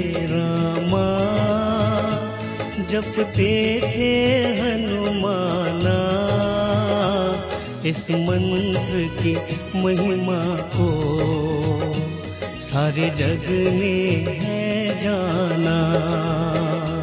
रामा, जपते थे हनुमाना। इस मंत्र की महिमा को सारे जग ने है जाना।